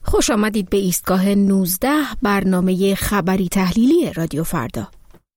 خوش آمدید به ایستگاه 19 برنامه خبری تحلیلی رادیو فردا.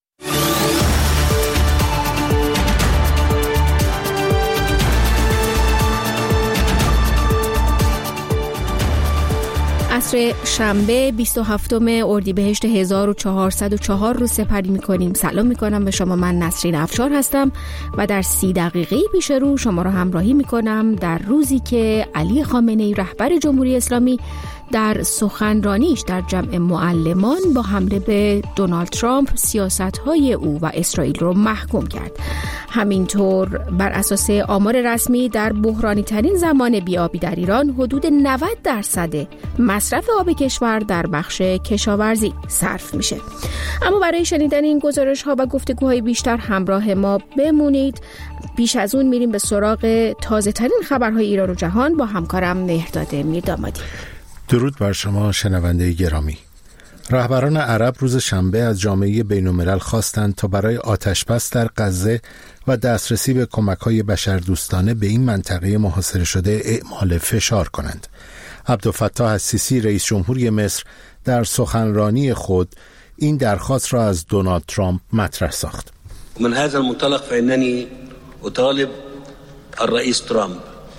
عصر شنبه 27 اردیبهشت 1404 رو سپری می‌کنیم. سلام می‌کنم به شما. من نسرین افشار هستم و در 30 دقیقه پیش رو شما را همراهی می‌کنم در روزی که علی خامنه‌ای رهبر جمهوری اسلامی در سخنرانیش در جمع معلمان با حمله به دونالد ترامپ سیاست‌های او و اسرائیل رو محکوم کرد. همینطور بر اساس آمار رسمی در بحرانی ترین زمان بیابی در ایران حدود 90% مصرف آب کشور در بخش کشاورزی صرف میشه. اما برای شنیدن این گزارش‌ها و گفتگوهای بیشتر همراه ما بمونید. بیش از اون میریم به سراغ تازه ترین خبرهای ایران و جهان با همکارم مهرداد میردامادی. درود بر شما شنونده گرامی. رهبران عرب روز شنبه از جامعه بین‌الملل خواستند تا برای آتش‌بس در غزه و دسترسی به کمک‌های بشردوستانه به این منطقه محاصره شده اعمال فشار کنند. عبدالفتاح السیسی رئیس جمهوری مصر در سخنرانی خود این درخواست را از دونالد ترامپ مطرح ساخت. من هذا المنطلق فإنني أطالب الرئيس ترامپ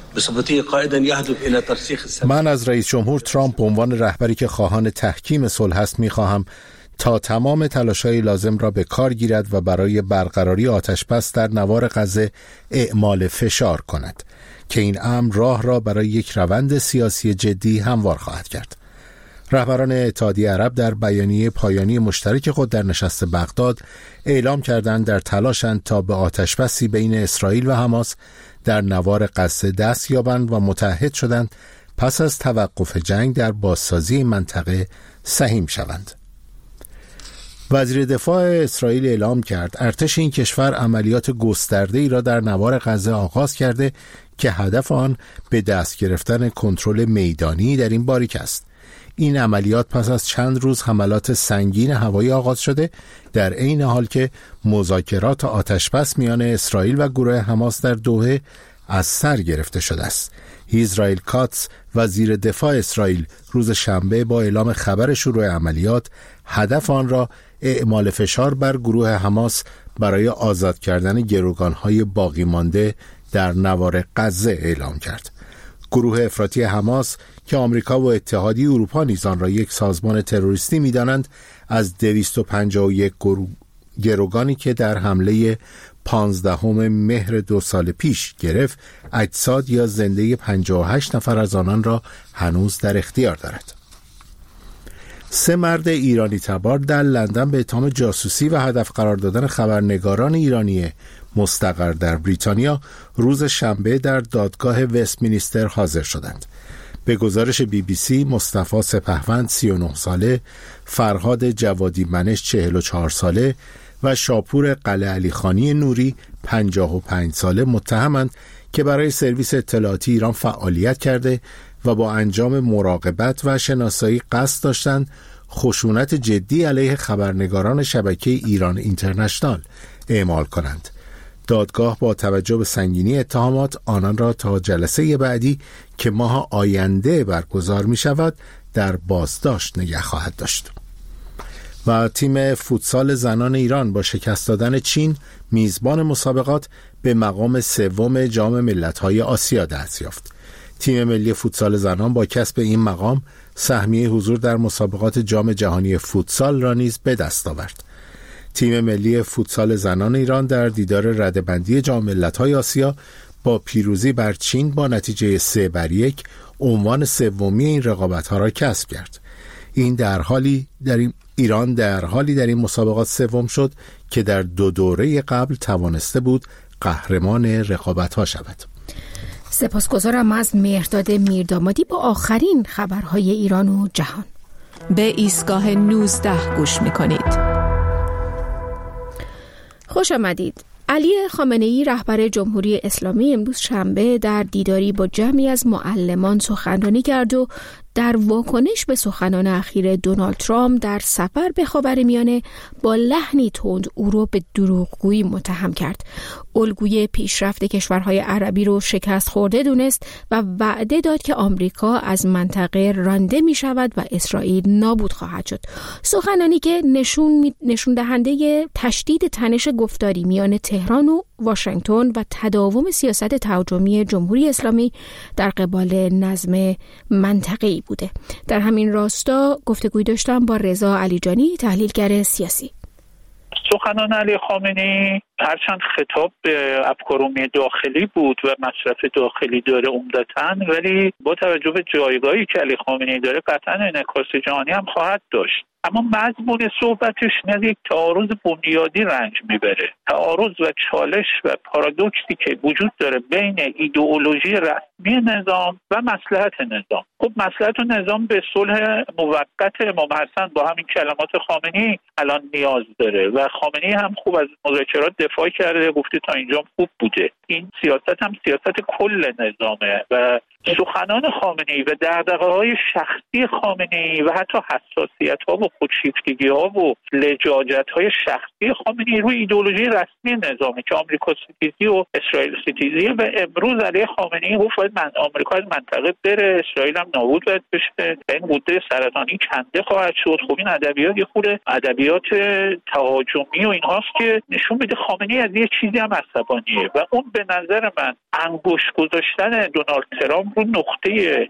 من از رئیس جمهور ترامپ به عنوان رهبری که خواهان تحکیم صلح است می‌خواهم تا تمام تلاش‌های لازم را به کار گیرد و برای برقراری آتش‌بس در نوار غزه اعمال فشار کند که این امر راه را برای یک روند سیاسی جدی هموار خواهد کرد. رهبران اتحادیه عرب در بیانیه پایانی مشترک خود در نشست بغداد اعلام کردند در تلاشند تا به آتش‌بسی بین اسرائیل و حماس در نوار غزه دست یابند و متحد شدند پس از توقف جنگ در بازسازی منطقه سهیم شوند. وزیر دفاع اسرائیل اعلام کرد ارتش این کشور عملیات گسترده‌ای را در نوار غزه آغاز کرده که هدف آن به دست گرفتن کنترل میدانی در این باریک است. این عملیات پس از چند روز حملات سنگین هوایی آغاز شده در عین حال که مذاکرات آتش‌بس میان اسرائیل و گروه حماس در دوحه از سر گرفته شده است. اسرائیل کاتس وزیر دفاع اسرائیل روز شنبه با اعلام خبر شروع عملیات هدف آن را اعمال فشار بر گروه حماس برای آزاد کردن گروگان‌های باقی مانده در نوار غزه اعلام کرد. گروه افراطی حماس که آمریکا و اتحادیه اروپا نیز آن را یک سازمان تروریستی می‌دانند از 251 گروگانی که در حمله 15 مهر 2 سال پیش گرفت اجساد یا زنده 58 نفر از آنان را هنوز در اختیار دارد. 3 مرد ایرانی تبار در لندن به اتهام جاسوسی و هدف قرار دادن خبرنگاران ایرانی مستقر در بریتانیا روز شنبه در دادگاه وستمینستر حاضر شدند. به گزارش BBC مصطفی سپهوند 39 ساله، فرهاد جوادی منش 44 ساله و شاپور قلعه علیخانی نوری 55 ساله متهمند که برای سرویس اطلاعاتی ایران فعالیت کرده و با انجام مراقبت و شناسایی قصد داشتند خشونت جدی علیه خبرنگاران شبکه ایران اینترنشنال اعمال کنند. دادگاه با توجه به سنگینی اتهامات آنان را تا جلسه بعدی که ماه آینده برگزار می شود در بازداشت نگه خواهد داشت. و تیم فوتسال زنان ایران با شکست دادن چین میزبان مسابقات به مقام 3 جام ملت‌های آسیا دست یافت. تیم ملی فوتسال زنان با کسب این مقام سهمیه حضور در مسابقات جام جهانی فوتسال را نیز به دست آورد. تیم ملی فوتسال زنان ایران در دیدار رده‌بندی جام ملت‌های آسیا با پیروزی بر چین با نتیجه 3-1 عنوان 3 این رقابت‌ها را کسب کرد. ایران در حالی در این مسابقات 3 شد که در 2 دوره قبل توانسته بود قهرمان رقابت‌ها شود. سپاسگزارم از مهرداد میردامادی با آخرین خبرهای ایران و جهان. به ایستگاه 19 گوش می‌کنید. خوش آمدید. علی خامنه‌ای رهبر جمهوری اسلامی امروز شنبه در دیداری با جمعی از معلمان سخنرانی کرد و در واکنش به سخنان اخیر دونالد ترامپ در سفر به خاورمیانه با لحنی تند او را به دروغگویی متهم کرد. الگوی پیشرفت کشورهای عربی رو شکست خورده دونست و وعده داد که آمریکا از منطقه رانده می شود و اسرائیل نابود خواهد شد. سخنانی که نشون دهنده تشدید تنش گفتاری میان تهران و واشنگتن و تداوم سیاست تهاجمی جمهوری اسلامی در قبال نظم منطقه‌ای بوده. در همین راستا گفتگوی داشتم با رضا علیجانی، تحلیلگر سیاسی. سخنان علی خامنه‌ای هرچند خطاب به افکار عمومی داخلی بود و مصرف داخلی داره عمدتاً، ولی با توجه به جایگاهی که علی خامنه‌ای داره قطعاً انعکاس جهانی هم خواهد داشت. اما مضمون صحبتش از یک تعارض بنیادی رنج میبره. تعارض و چالش و پارادوکسی که وجود داره بین ایدئولوژی رسمی نظام و مصلحت نظام. خب مصلحت نظام به صلح موقت امام حسن با همین کلمات خامنه‌ای الان نیاز داره و خامنه‌ای هم خوب از مذاکرات دفاع کرده، گفته تا اینجا خوب بوده. این سیاست هم سیاست کل نظامه و سخنان خامنه‌ای و دغدغه‌های شخصی خامنه‌ای و حتی حساسیت‌ها و خودشیفتگی‌ها و لجاجت‌های شخصی خامنه‌ای روی ایدئولوژی رسمی نظامی که آمریکا ستیزی و اسرائیل ستیزی و امروز علی خامنه‌ای گفت باید آمریکا از منطقه بره، اسرائیل هم نابود باید بشه، این بوده سرطانی کنده خواهد شد. خب این ادبیات یه خورده ادبیات تهاجمی و اینهاست که نشون میده خامنه‌ای از یه چیزی هم عصبانیه و اون به نظر من انگشت گذاشتن دونالد ترامپ رو نقطه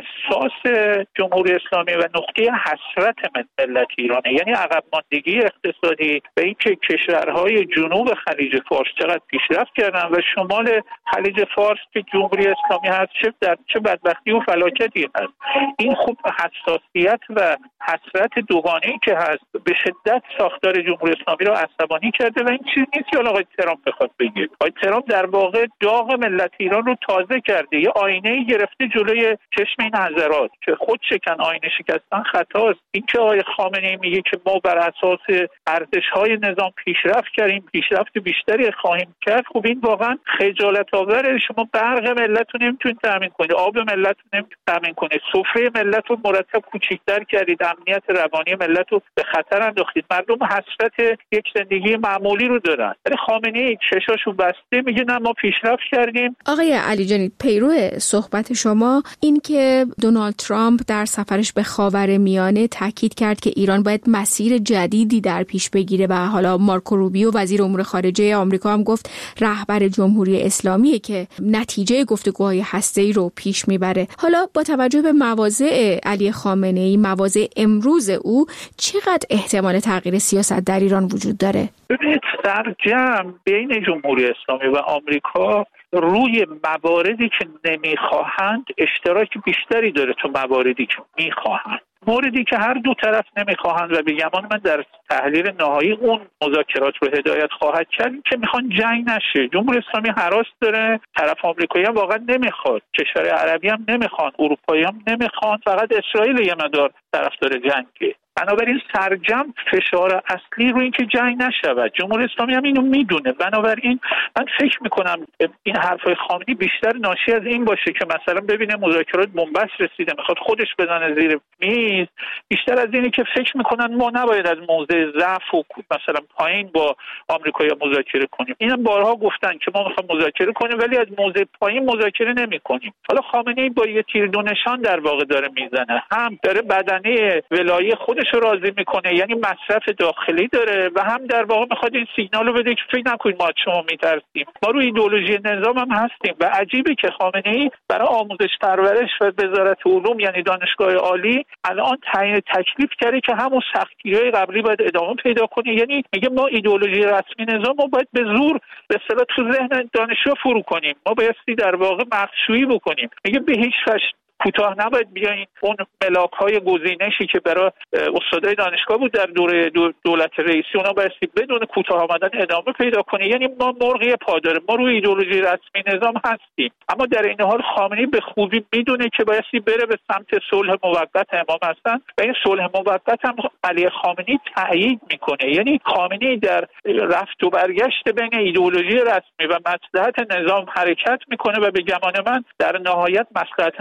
حساس جمهوری اسلامی و نقطه حسرت ملت ایرانه، یعنی عقب ماندگی اقتصادی و اینکه کشورهای جنوب خلیج فارس چقدر پیشرفت کردن و شمال خلیج فارس که جمهوری اسلامی هست چه بدبختی و فلاکتی هست. این خوب حساسیت و حسرت دوگانه‌ای که هست به شدت ساختار جمهوری اسلامی رو عصبانی کرده و این چیز نیست که آقای ترامپ بخواد بگه. آقای ترامپ در واقع داغ ملت ایران رو تازه کرده، یه آینه‌ای گرفته جلوی چشم این حضرات که خود شکن آینه شکستن خطاست. این که آقای خامنه‌ای میگه که ما بر اساس ارزش‌های نظام پیشرفت کردیم، پیشرفت بیشتری خواهیم کرد، خب این واقعا خجالت آوره. شما برق ملت رو نمیتونید تامین کنید، آب ملت رو نمیتونید تامین کنید، سفره ملت رو مرتب کوچیک‌تر کردید، امنیت روانی ملت رو به خطر انداختید. مردم حسرت یک زندگی معمولی رو دارن. ولی خامنه‌ای چشاشو بسته میگه نه ما پیشرفت کردیم. آقای علیجانی، پیرو صحبت شما این که دونالد ترامپ در سفرش به خاورمیانه تاکید کرد که ایران باید مسیر جدیدی در پیش بگیره و حالا مارکو روبیو وزیر امور خارجه آمریکا هم گفت رهبر جمهوری اسلامی که نتیجه گفتگوهای هسته‌ای رو پیش میبره. حالا با توجه به مواضع علی خامنه‌ای، مواضع امروز او، چقدر احتمال تغییر سیاست در ایران وجود داره؟ ببینید سرجم بین جمهوری اسلامی و آمریکا روی مواردی که نمیخواهند اشتراک بیشتری داره تو مواردی که میخواهند. موردی که هر دو طرف نمیخواهند و به گمان من در تحلیل نهایی اون مذاکرات رو هدایت خواهد کرد که میخوان جنگ نشه. جمهوری اسلامی هراس داره، طرف آمریکایی هم واقعا نمیخواد، کشور عربی هم نمیخوان، اروپایی هم نمیخوان، فقط اسرائیل یه مقدار طرفدار جنگه. بنابراین سرجم فشار اصلی رو این که جنگ نشود. جمهوری اسلامی هم اینو میدونه. بنابراین من فکر میکنم این حرفای خامنه‌ای بیشتر ناشی از این باشه که مثلا ببینه مذاکرات بنبست رسیده میخواد خودش بزنه زیر میز، بیشتر از اینه که فکر میکنن ما نباید از موضع ضعف و مثلا پایین با آمریکایی‌ها مذاکره کنیم. اینم بارها گفتن که ما میخوایم مذاکره کنیم ولی از موضع پایین مذاکره نمیکنیم. حالا خامنه‌ای با یه تیر دو نشان در واقع داره میزنه، هم داره بدنه ولایی خودش رو راضی میکنه، یعنی مصرف داخلی داره، و هم در واقع میخواد این سیگنال رو بده که فکر نکنید ما از شما میترسیم، ما روی ایدئولوژی نظام هم هستیم. و عجیبه که خامنه‌ای برای آموزش پرورش و وزارت علوم یعنی دانشگاه عالی الان تعیین تکلیف کرده که همون سختگیری‌های قبلی باید ادامه پیدا کنه. یعنی میگه ما ایدئولوژی رسمی نظام رو باید به زور به اصطلاح تو ذهن دانشجو فرو کنیم، ما بایستی در واقع مخشویی بکنیم. میگه به هیچ وجه کوتاه نباید بیاین اون ملاک‌های گزینشی که برای استادای دانشگاه بود در دوره دولت رئیسی، اونا بایستی بدون کوتاه آمدن ادامه پیدا کنه. یعنی ما مرغی پاداره، ما روی ایدئولوژی رسمی نظام هستیم، اما در این حال خامنه‌ای به خوبی میدونه که بایستی بره به سمت صلح موقت امام حسن و این صلح موقت هم علی خامنه‌ای تأیید میکنه. یعنی خامنه‌ای در رفت و برگشت بین ایدئولوژی رسمی و مصلحت نظام حرکت میکنه و به گمان من در نهایت مصلحت نظام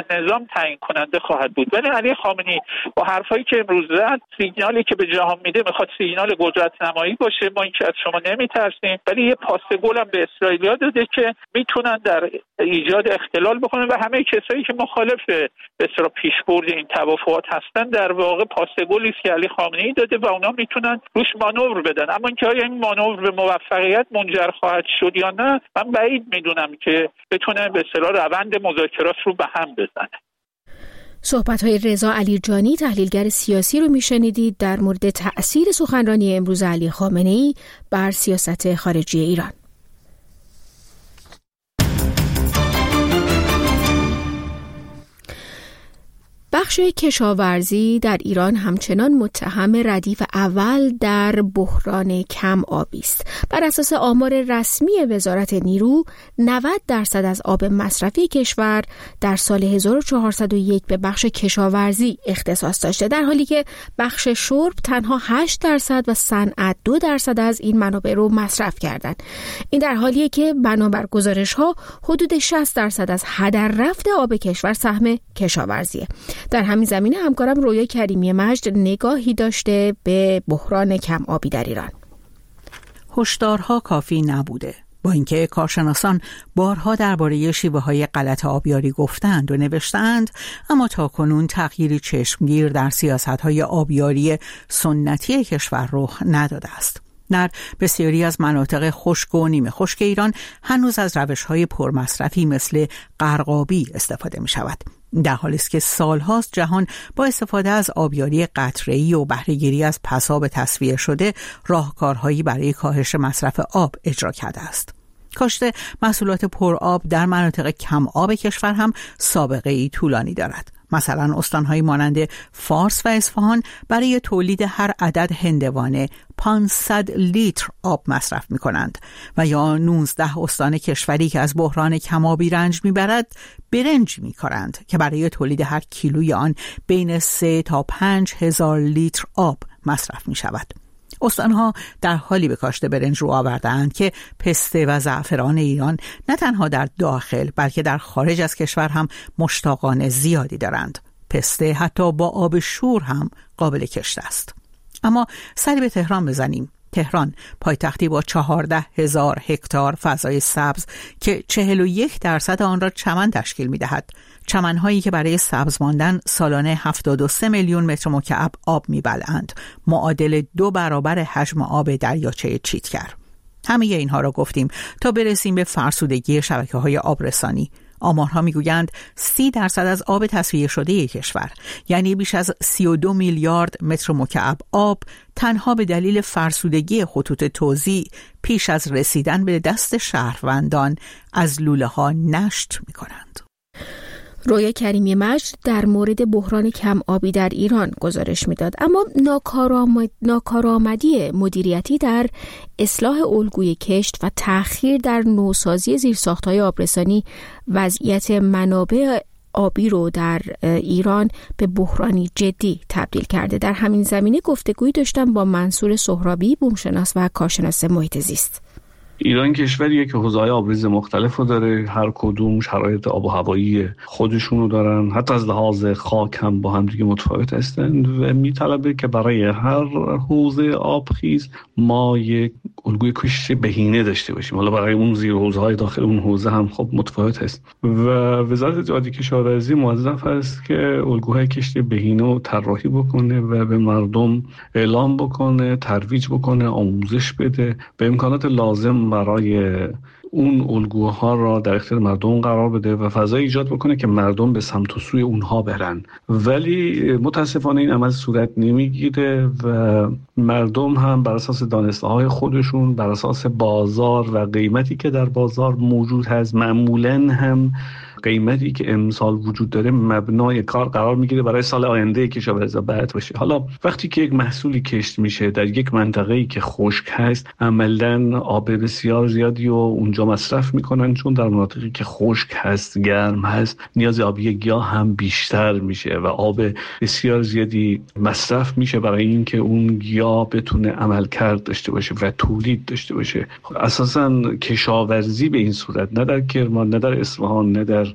تعیین کننده خواهد بود. ولی علی خامنه‌ای با حرفایی که امروز زد، سیگنالی که به جهان میده میخواد سیگنال قدرت نمایی باشه. ما اینکه از شما نمیترسیم، ولی یه پاس گل هم به اسرائیلیا داده که میتونن در ایجاد اختلال بکنن و همه کسایی که مخالف به اصطلاح پیشبرد این توافقات هستن در واقع پاس گلی است که علی خامنه‌ای داده و اونا میتونن روش مانور بدن. اما اینکه آیا این مانور به موفقیت منجر خواهد شد یا نه، من بعید میدونم که بتونه به اصطلاح روند مذاکرات رو به هم بزنه. صحبت‌های رضا علیجانی تحلیلگر سیاسی رو میشنیدید در مورد تأثیر سخنرانی امروز علی خامنه‌ای بر سیاست خارجی ایران. بخش کشاورزی در ایران همچنان متهم ردیف اول در بحران کم آبی است. بر اساس آمار رسمی وزارت نیرو، 90% از آب مصرفی کشور در سال 1401 به بخش کشاورزی اختصاص داشته، در حالی که بخش شرب تنها 8% و صنعت 2% از این منابع رو مصرف کردند. این در حالیه که بنابر گزارش‌ها حدود 60% از هدر رفت آب کشور سهم کشاورزیه. در همین زمینه همکارم رویا کریمی مجد نگاهی داشته به بحران کم آبی در ایران. هشدارها کافی نبوده. با اینکه کارشناسان بارها درباره شیوه‌های غلط آبیاری گفتند و نوشتند، اما تاکنون تغییری چشمگیر در سیاست‌های آبیاری سنتی کشور رخ نداده است. در بسیاری از مناطق خشک و نیمه خشک ایران هنوز از روش‌های پرمصرفی مثل غرقابی استفاده می‌شود، در حالی است که سال‌هاست جهان با استفاده از آبیاری قطره‌ای و بهره‌گیری از پساب تصفیه شده راهکارهایی برای کاهش مصرف آب اجرا کرده است. کاشت محصولات پرآب در مناطق کم آب کشور هم سابقه‌ای طولانی دارد. مثلا استان‌های مانند فارس و اصفهان برای تولید هر عدد هندوانه 500 لیتر آب مصرف می‌کنند و یا 19 استان کشوری که از بحران کم‌آبی رنج می‌برد برنج می‌کارند که برای تولید هر کیلوی آن بین 3 تا 5 هزار لیتر آب مصرف می‌شود. استانها در حالی به کاشت برنج رو آورده‌اند که پسته و زعفران ایران نه تنها در داخل بلکه در خارج از کشور هم مشتاقان زیادی دارند. پسته حتی با آب شور هم قابل کشت است. اما سری به تهران بزنیم. تهران پایتختی با 14,000 هکتار فضای سبز که 41% آن را چمن تشکیل می‌دهد. چمن‌هایی که برای سبز ماندن سالانه 73 میلیون متر مکعب آب می‌بلعند، معادل 2 برابر حجم آب دریاچه چیتگر. همه اینها را گفتیم تا برسیم به فرسودگی شبکه‌های آبرسانی. آمارها میگویند 30% از آب تصفیه شده کشور، یعنی بیش از 32 میلیارد متر مکعب آب، تنها به دلیل فرسودگی خطوط توزیع پیش از رسیدن به دست شهروندان از لوله ها نشت میکنند. رویا کریمی مجد در مورد بحران کم آبی در ایران گزارش میداد، اما ناکارآمدی مدیریتی در اصلاح الگوی کشت و تأخیر در نوسازی زیرساخت‌های آبرسانی وضعیت منابع آبی رو در ایران به بحرانی جدی تبدیل کرده. در همین زمینه گفتگویی داشتم با منصور سهرابی، بومشناس و کارشناس محیط زیست. ایران کشوریه که حوزه‌های آبریز مختلف رو داره، هر کدوم شرایط آب و هوایی خودشون رو دارن، حتی از لحاظ خاک هم با هم دیگه متفاوت هستند و میطلبه که برای هر حوزه آبخیز ما یک الگوی کشت بهینه داشته باشیم. حالا برای اون زیر حوزه‌های داخل اون حوزه هم خب متفاوت هست و وزارت جهادی کشاورزی موظف است که الگوهای کشت بهینه رو طراحی بکنه و به مردم اعلام بکنه، ترویج بکنه، آموزش بده، به امکانات لازم برای اون الگوها را در اختیار مردم قرار بده و فضای ایجاد بکنه که مردم به سمت و سوی اونها برن. ولی متاسفانه این عمل صورت نمیگیره و مردم هم بر اساس دانسته‌های خودشون، بر اساس بازار و قیمتی که در بازار موجود هست، معمولاً هم قیمتی که امسال وجود داره مبنای کار قرار میگیره برای سال آینده کشاورزی بعد باشه. حالا وقتی که یک محصولی کشت میشه در یک منطقه‌ای که خشک هست، عملاً آب بسیار زیادی و اونجا مصرف میکنن، چون در مناطقی که خشک هست، گرم هست، نیاز آبی گیاه هم بیشتر میشه و آب بسیار زیادی مصرف میشه برای اینکه اون گیاه بتونه عملکرد داشته باشه و تولید داشته باشه. اساساً کشاورزی به این صورت نه در کرمان، نه در اصفهان، نه در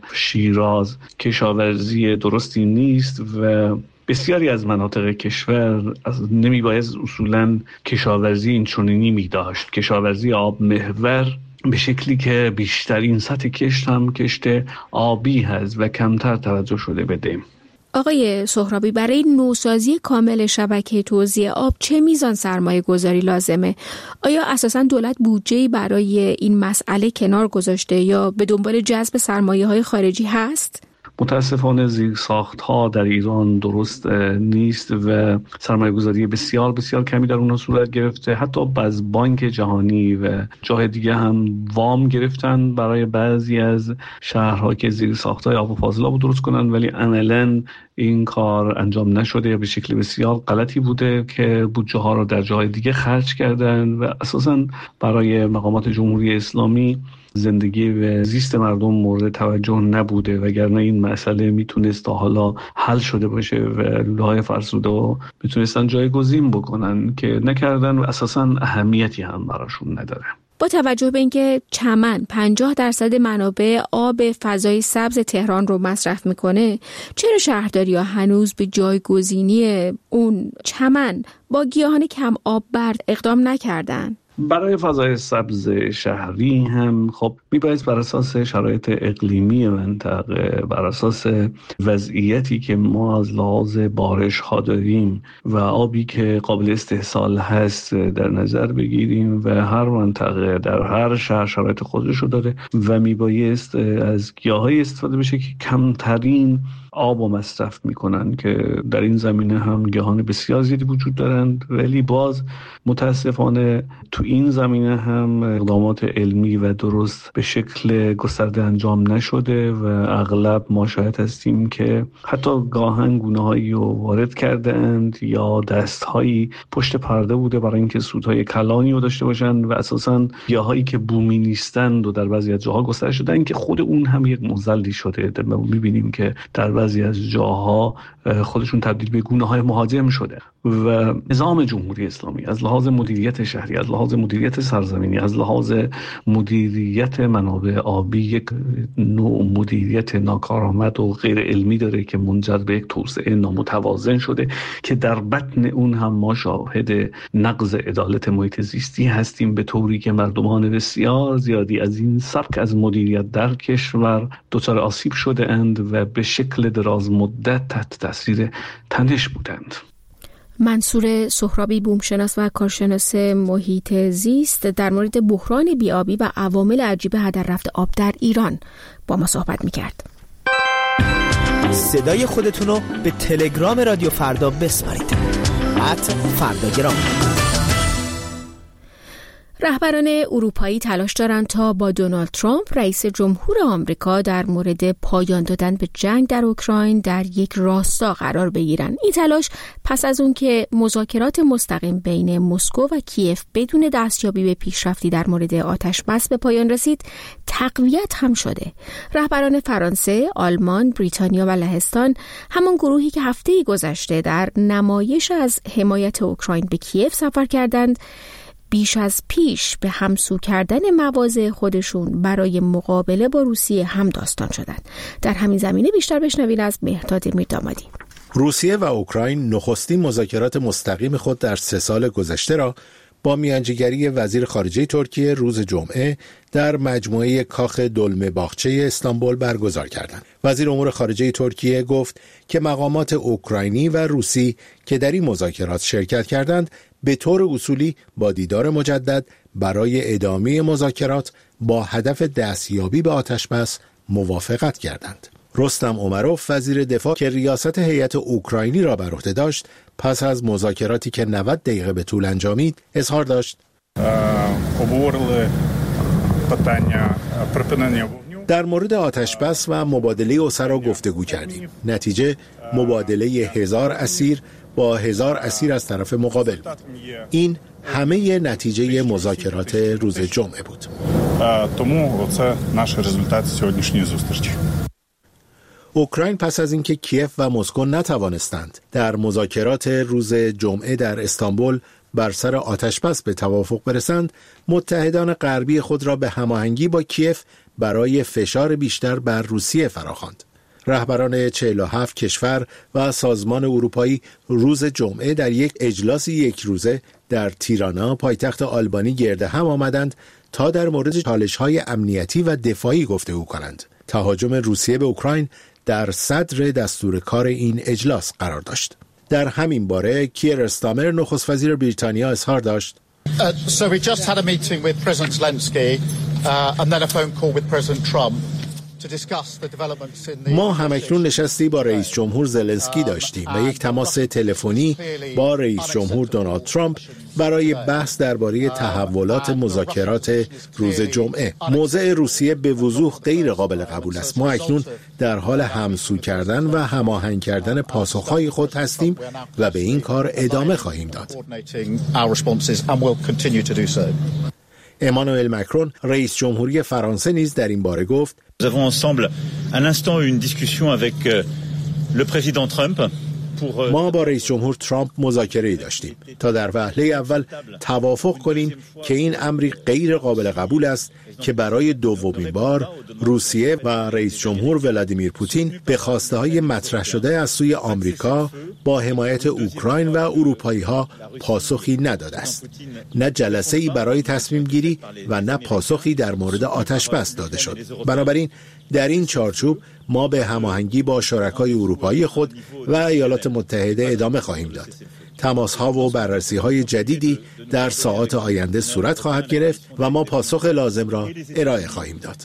شیراز کشاورزی درستی نیست و بسیاری از مناطق کشور نمیباید اصولاً کشاورزی اینچنینی می‌داشت. کشاورزی آب محور به شکلی که بیشترین سطح کشت هم کشت آبی هست و کمتر توجه شده بده. آقای سهرابی، برای نوسازی کامل شبکه توزیع آب چه میزان سرمایه گذاری لازمه؟ آیا اساساً دولت بودجه‌ای برای این مسئله کنار گذاشته یا به دنبال جذب سرمایه‌های خارجی هست؟ متاسفانه زیرساخت‌ها در ایران درست نیست و سرمایه‌گذاری بسیار بسیار کمی در اونها صورت گرفته. حتی از بانک جهانی و جای دیگه هم وام گرفتن برای بعضی از شهرها که زیرساخت‌های آب و فاضلاب رو درست کنن، ولی عملاً این کار انجام نشده یا به شکل بسیار غلطی بوده که بودجه ها رو در جای دیگه خرج کردن و اساساً برای مقامات جمهوری اسلامی زندگی و زیست مردم مورد توجه نبوده، وگرنه این مسئله میتونست تا حالا حل شده باشه و لوله‌های فرسوده رو میتونستن جایگزین بکنن که نکردن و اساساً اهمیتی هم براشون نداره. با توجه به اینکه چمن 50% منابع آب فضای سبز تهران رو مصرف میکنه، چرا شهرداری‌ها هنوز به جایگزینی اون چمن با گیاهان کم آب برد اقدام نکردن؟ برای فضای سبز شهری هم خب میباید بر اساس شرایط اقلیمی منطقه، بر اساس وضعیتی که ما از لحاظ بارش ها داریم و آبی که قابل استحصال هست در نظر بگیریم و هر منطقه در هر شهر شرایط خودش رو داره و میبایست از گیاهایی استفاده بشه که کمترین آب و مصرف میکنن که در این زمینه هم گیاهان بسیار زیادی وجود دارند، ولی باز متاسفانه تو این زمینه هم اقدامات علمی و درست به شکل گسترده انجام نشده و اغلب ما شاهد هستیم که حتی گاهن گونه‌هایی رو وارد کرده اند یا دستهایی پشت پرده بوده برای اینکه سودهای کلانی رو داشته باشند و اساساً گیاهایی که بومی نیستند و در بعضی از جاها گسترده شدن که خود اون هم یک مزلی شده. می‌بینیم که در بعضی از جاها خودشون تبدیل به گونه‌های مهاجم شده و نظام جمهوری اسلامی از لحاظ مدیریت شهری، از لحاظ مدیریت سرزمینی، از لحاظ مدیریت منابع آبی یک نوع مدیریت ناکارآمد و غیر علمی داره که منجر به یک توسعه نامتوازن شده که در بطن اون هم ما شاهد نقض عدالت محیط زیستی هستیم، به طوری که مردمان بسیار زیادی از این سبک از مدیریت در کشور دچار آسیب شده اند و به شکل دراز مدت تحت تاثیر تنش بودند. منصور سهرابی، بومشناس و کارشناس محیط زیست، در مورد بحران بی‌آبی و عوامل عجیب هدر رفت آب در ایران با ما صحبت می‌کرد. صدای خودتون رو به تلگرام رادیو فردا بسپارید. @فرداگرام. رهبران اروپایی تلاش دارند تا با دونالد ترامپ رئیس جمهور آمریکا در مورد پایان دادن به جنگ در اوکراین در یک راستا قرار بگیرند. این تلاش پس از اون که مذاکرات مستقیم بین مسکو و کیف بدون دستیابی به پیشرفتی در مورد آتش بس به پایان رسید، تقویت هم شده. رهبران فرانسه، آلمان، بریتانیا و لهستان، همان گروهی که هفته گذشته در نمایش از حمایت اوکراین به کیف سفر کردند، بیش از پیش به همسو کردن مواضع خودشون برای مقابله با روسیه هم داستان شدند. در همین زمینه بیشتر بشنوید از مهرداد میردامادی. روسیه و اوکراین نخستین مذاکرات مستقیم خود در 3 سال گذشته را با میانجیگری وزیر خارجه ترکیه روز جمعه در مجموعه کاخ دلمه باغچه استانبول برگزار کردند. وزیر امور خارجه ترکیه گفت که مقامات اوکراینی و روسی که در این مذاکرات شرکت کردند به طور اصولی با دیدار مجدد برای ادامه مذاکرات با هدف دستیابی به آتش‌بس موافقت کردند. رستم امروف وزیر دفاع که ریاست هیئت اوکراینی را بر عهده داشت، پس از مذاکراتی که 90 دقیقه به طول انجامید اظهار داشت در مورد آتش‌بس و مبادله اسرا گفتگو کردیم. نتیجه مبادله 1000 اسیر با 1000 اسیر از طرف مقابل بود. این همه نتیجه مذاکرات روز جمعه بود. اوکراین پس از اینکه کیف و مسکو نتوانستند در مذاکرات روز جمعه در استانبول بر سر آتشبس به توافق برسند، متحدان غربی خود را به هماهنگی با کیف برای فشار بیشتر بر روسیه فراخواند. رهبران 47 کشور و سازمان اروپایی روز جمعه در یک اجلاس یک روزه در تیرانا پایتخت آلبانی گرد هم آمدند تا در مورد چالش‌های امنیتی و دفاعی گفتگو کنند. تهاجم روسیه به اوکراین در صدر دستور کار این اجلاس قرار داشت. در همین باره کیر استامر نخست وزیر بریتانیا اظهار داشت So we just had a meeting with President Zelensky and then a phone call with President Trump. ما همکنون نشستی با رئیس جمهور زلنسکی داشتیم و یک تماس تلفنی با رئیس جمهور دونالد ترامپ برای بحث درباره تحولات مذاکرات روز جمعه. موضع روسیه به وضوح غیر قابل قبول است. ما اکنون در حال همسو کردن و هماهنگ کردن پاسخهای خود هستیم و به این کار ادامه خواهیم داد. امانوئل مکرون رئیس جمهوری فرانسه نیز در این باره گفت Nous avons ensemble un instant eu une discussion avec le président Trump. ما با رئیس جمهور ترامپ مذاکره‌ای داشتیم تا در وهله اول توافق کنیم که این امری غیر قابل قبول است که برای دومین بار روسیه و رئیس جمهور ولادیمیر پوتین به خواسته‌های مطرح شده از سوی آمریکا با حمایت اوکراین و اروپایی‌ها پاسخی نداده است. نه جلسه‌ای برای تصمیم گیری و نه پاسخی در مورد آتش‌بس داده شد. بنابراین در این چارچوب ما به هماهنگی با شرکای اروپایی خود و ایالات متحده ادامه خواهیم داد. تماس‌ها و بررسی‌های جدیدی در ساعات آینده صورت خواهد گرفت و ما پاسخ لازم را ارائه خواهیم داد.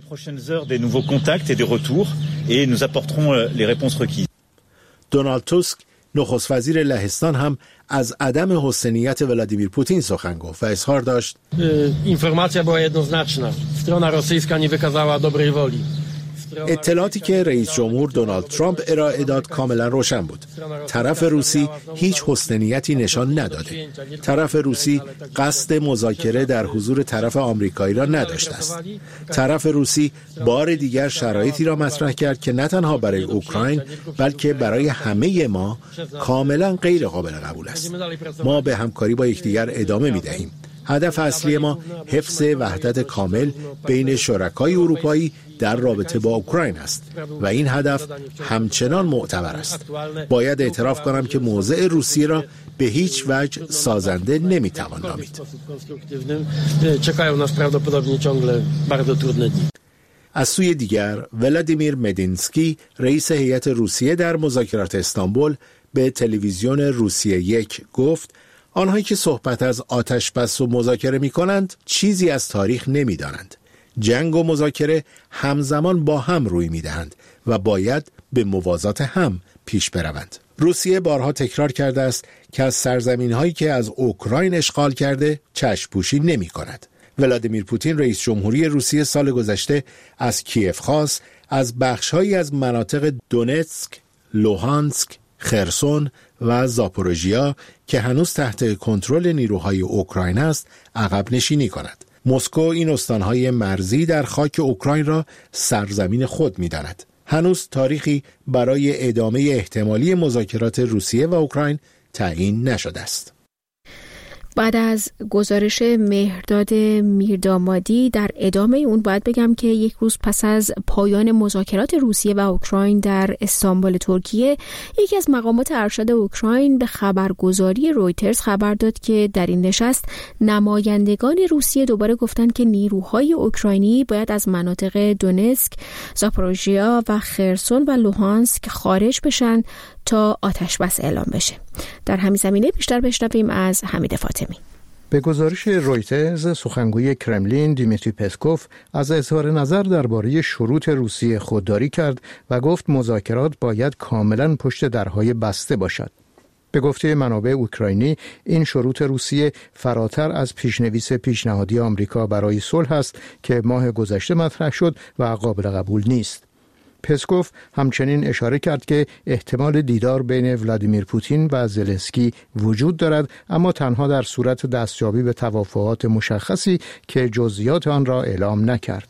دونالد توسک نخست وزیر لهستان هم از عدم حسنیت ولادیمیر پوتین سخن گفت و اظهار داشت اینفورماسیا była jednoznaczna. Strona rosyjska nie wykazała dobrej woli. اطلاعاتی که رئیس جمهور دونالد ترامپ ارائه داد کاملا روشن بود. طرف روسی هیچ حسن نیتی نشان نداده. طرف روسی قصد مذاکره در حضور طرف آمریکایی را نداشته است. طرف روسی بار دیگر شرایطی را مطرح کرد که نه تنها برای اوکراین بلکه برای همه ما کاملا غیر قابل قبول است. ما به همکاری با یکدیگر ادامه می‌دهیم. هدف اصلی ما حفظ وحدت کامل بین شرکای اروپایی در رابطه با اوکراین است و این هدف همچنان معتبر است. باید اعتراف کنم که موضع روسیه را به هیچ وجه سازنده نمیتوان نامید. از سوی دیگر ولادیمیر مدینسکی رئیس هیئت روسیه در مذاکرات استانبول به تلویزیون روسیه 1 گفت آنهایی که صحبت از آتش بس و مذاکره می کنند چیزی از تاریخ نمی دانند. جنگ و مذاکره همزمان با هم روی می دهند و باید به موازات هم پیش بروند. روسیه بارها تکرار کرده است که از سرزمین هایی که از اوکراین اشغال کرده چشم پوشی نمی کند. ولادیمیر پوتین رئیس جمهوری روسیه سال گذشته از کیف خواست از بخش‌هایی از مناطق دونتسک، لوهانسک، خرسون و زاپوروژیا که هنوز تحت کنترل نیروهای اوکراین است عقب نشینی کند. مسکو این استانهای مرزی در خاک اوکراین را سرزمین خود می‌داند. هنوز تاریخی برای ادامه احتمالی مذاکرات روسیه و اوکراین تعیین نشده است. بعد از گزارش مهرداد میردامادی در ادامه اون باید بگم که یک روز پس از پایان مذاکرات روسیه و اوکراین در استانبول ترکیه یکی از مقامات ارشد اوکراین به خبرگزاری رویترز خبر داد که در این نشست نمایندگان روسیه دوباره گفتند که نیروهای اوکراینی باید از مناطق دونتسک، زاپوروژیا و خرسون و لوهانسک خارج بشن تا آتش بس اعلام بشه. در همین زمینه بیشتر بشنویم از حمید فاطمی. به گزارش رویترز سخنگوی کرملین دیمیتری پسکوف از اظهار نظر درباره شروط روسیه خودداری کرد و گفت مذاکرات باید کاملا پشت درهای بسته باشد. به گفته منابع اوکراینی این شروط روسیه فراتر از پیشنویس پیشنهادی آمریکا برای صلح است که ماه گذشته مطرح شد و قابل قبول نیست. پسکوف همچنین اشاره کرد که احتمال دیدار بین ولادیمیر پوتین و زلنسکی وجود دارد، اما تنها در صورت دستیابی به توافقات مشخصی که جزئیات آن را اعلام نکرد.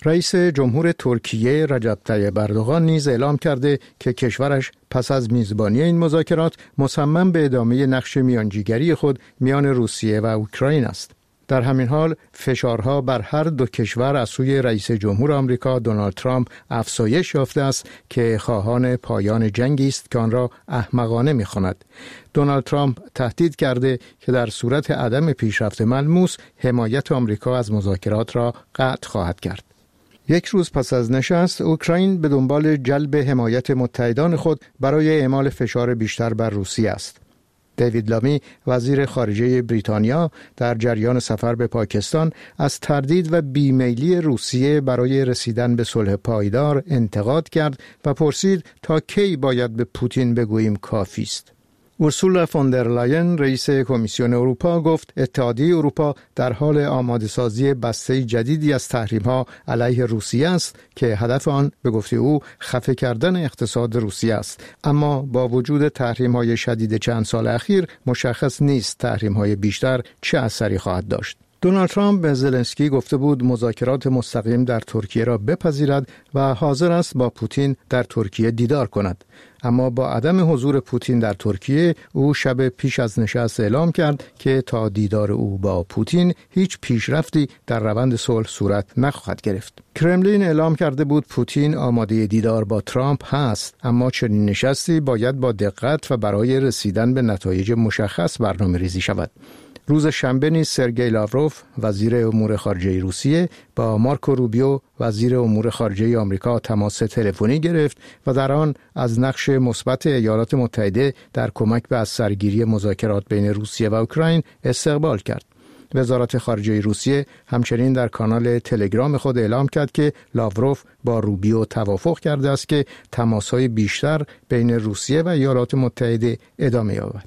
رئیس جمهور ترکیه رجب طیب اردوغان نیز اعلام کرده که کشورش پس از میزبانی این مذاکرات مصمم به ادامه نقش میانجیگری خود میان روسیه و اوکراین است. در همین حال فشارها بر هر دو کشور از سوی رئیس جمهور آمریکا دونالد ترامپ افزایش یافته است که خواهان پایان جنگی است که آن را احمقانه می‌خواند. دونالد ترامپ تهدید کرده که در صورت عدم پیشرفت ملموس حمایت آمریکا از مذاکرات را قطع خواهد کرد. یک روز پس از نشست، اوکراین به دنبال جلب حمایت متحدان خود برای اعمال فشار بیشتر بر روسیه است. دیوید لامی وزیر خارجه بریتانیا در جریان سفر به پاکستان از تردید و بیمیلی روسیه برای رسیدن به صلح پایدار انتقاد کرد و پرسید تا کی باید به پوتین بگوییم کافی است. اورسولا فوندرلاین رئیس کمیسیون اروپا گفت اتحادیه اروپا در حال آماده‌سازی بسته جدیدی از تحریم‌ها علیه روسیه است که هدف آن به گفته او خفه کردن اقتصاد روسیه است، اما با وجود تحریم‌های شدید چند سال اخیر مشخص نیست تحریم‌های بیشتر چه اثری خواهد داشت. دونالد ترامپ به زلنسکی گفته بود مذاکرات مستقیم در ترکیه را بپذیرد و حاضر است با پوتین در ترکیه دیدار کند، اما با عدم حضور پوتین در ترکیه او شب پیش از نشست اعلام کرد که تا دیدار او با پوتین هیچ پیشرفتی در روند صلح صورت نخواهد گرفت. کرملین اعلام کرده بود پوتین آماده دیدار با ترامپ هست، اما چنین نشستی باید با دقت و برای رسیدن به نتایج مشخص برنامه‌ریزی شود. روز شنبه نیز سرگئی لاوروف وزیر امور خارجه روسیه با مارکو روبیو وزیر امور خارجه آمریکا تماس تلفنی گرفت و در آن از نقش مثبت ایالات متحده در کمک به از سرگیری مذاکرات بین روسیه و اوکراین استقبال کرد. وزارت خارجه روسیه همچنین در کانال تلگرام خود اعلام کرد که لاوروف با روبیو توافق کرده است که تماس‌های بیشتر بین روسیه و ایالات متحده ادامه یابد.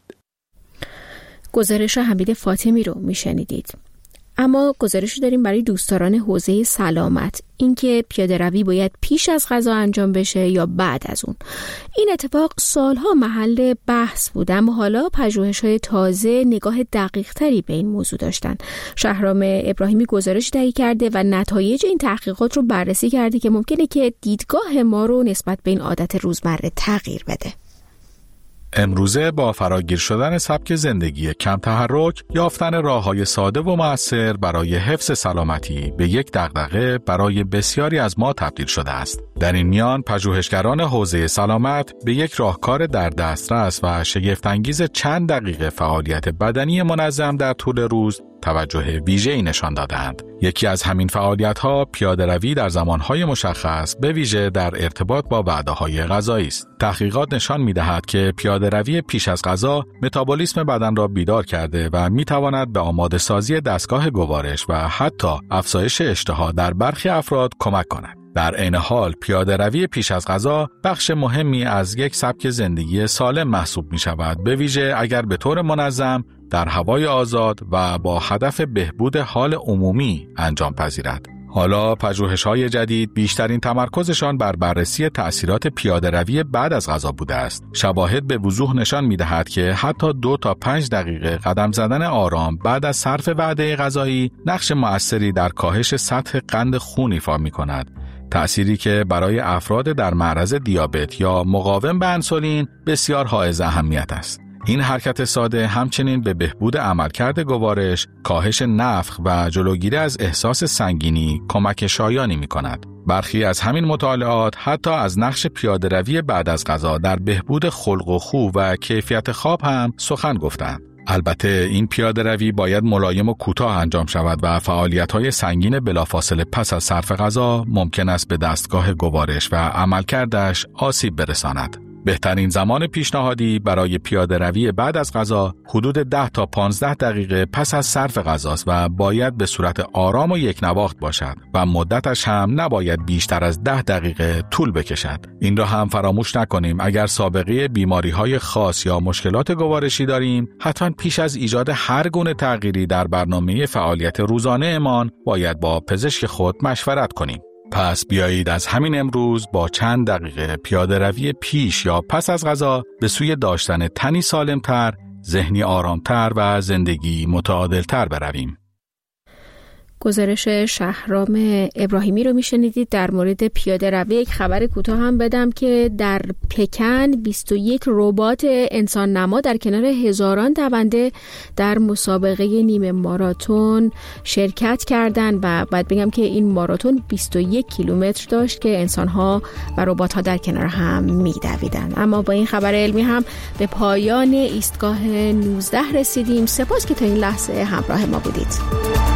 گزارش حمید فاطمی رو میشنیدید. اما گزارشی داریم برای دوستداران حوزه سلامت، اینکه پیاده‌روی باید پیش از غذا انجام بشه یا بعد از اون. این اتفاق سالها محل بحث بود، اما حالا پژوهش‌های تازه نگاه دقیق‌تری به این موضوع داشتن. شهرام ابراهیمی گزارش تهیه کرده و نتایج این تحقیقات رو بررسی کرده که ممکنه که دیدگاه ما رو نسبت به این عادت روزمره تغییر بده. امروزه با فراگیر شدن سبک زندگی کم تحرک، یافتن راه‌های ساده و مؤثر برای حفظ سلامتی به یک دغدغه برای بسیاری از ما تبدیل شده است. در این میان پژوهشگران حوزه سلامت به یک راهکار در دسترس و شگفت‌انگیز چند دقیقه فعالیت بدنی منظم در طول روز توجه ویژه‌ای نشان دادند. یکی از همین فعالیت‌ها پیاده‌روی در زمان‌های مشخص به ویژه در ارتباط با وعده‌های غذایی است. تحقیقات نشان می‌دهد که پیاده‌روی پیش از غذا متابولیسم بدن را بیدار کرده و می‌تواند به آماده‌سازی دستگاه گوارش و حتی افزایش اشتها در برخی افراد کمک کند. در عین حال پیاده‌روی پیش از غذا بخش مهمی از یک سبک زندگی سالم محسوب می‌شود، به ویژه اگر به طور منظم در هوای آزاد و با هدف بهبود حال عمومی انجام پذیرد. حالا پژوهش‌های جدید بیشترین تمرکزشان بر بررسی تأثیرات پیاده‌روی بعد از غذا بوده است. شواهد به وضوح نشان می‌دهد که حتی 2 تا 5 دقیقه قدم زدن آرام بعد از صرف وعده غذایی نقش مؤثری در کاهش سطح قند خون ایفا می‌کند. تأثیری که برای افراد در معرض دیابت یا مقاوم به انسولین بسیار حائز اهمیت است. این حرکت ساده همچنین به بهبود عملکرد گوارش، کاهش نفخ و جلوگیری از احساس سنگینی کمک شایانی می‌کند. برخی از همین مطالعات حتی از نقش پیاده‌روی بعد از غذا در بهبود خلق و خو و کیفیت خواب هم سخن گفتند. البته این پیاده‌روی باید ملایم و کوتاه انجام شود و فعالیت‌های سنگین بلافاصله پس از صرف غذا ممکن است به دستگاه گوارش و عملکردش آسیب برساند. بهترین زمان پیشنهادی برای پیاده‌روی بعد از غذا حدود 10 تا 15 دقیقه پس از صرف غذاست و باید به صورت آرام و یکنواخت باشد و مدتش هم نباید بیشتر از 10 دقیقه طول بکشد. این را هم فراموش نکنیم اگر سابقه بیماری‌های خاص یا مشکلات گوارشی داریم، حتما پیش از ایجاد هر گونه تغییری در برنامه فعالیت روزانه‌مان باید با پزشک خود مشورت کنیم. پس بیایید از همین امروز با چند دقیقه پیاده‌روی پیش یا پس از غذا به سوی داشتن تنی سالمتر، ذهنی آرامتر و زندگی متعادلتر برویم. گزارش شهرام ابراهیمی رو میشنیدید در مورد پیاده روی. یک خبر کوتاه هم بدم که در پکن 21 ربات انسان نما در کنار هزاران دونده در مسابقه نیمه ماراتون شرکت کردند و باید بگم که این ماراتون 21 کیلومتر داشت که انسان‌ها و ربات‌ها در کنار هم می‌دویدند. اما با این خبر علمی هم به پایان ایستگاه 19 رسیدیم. سپاس که تا این لحظه همراه ما بودید.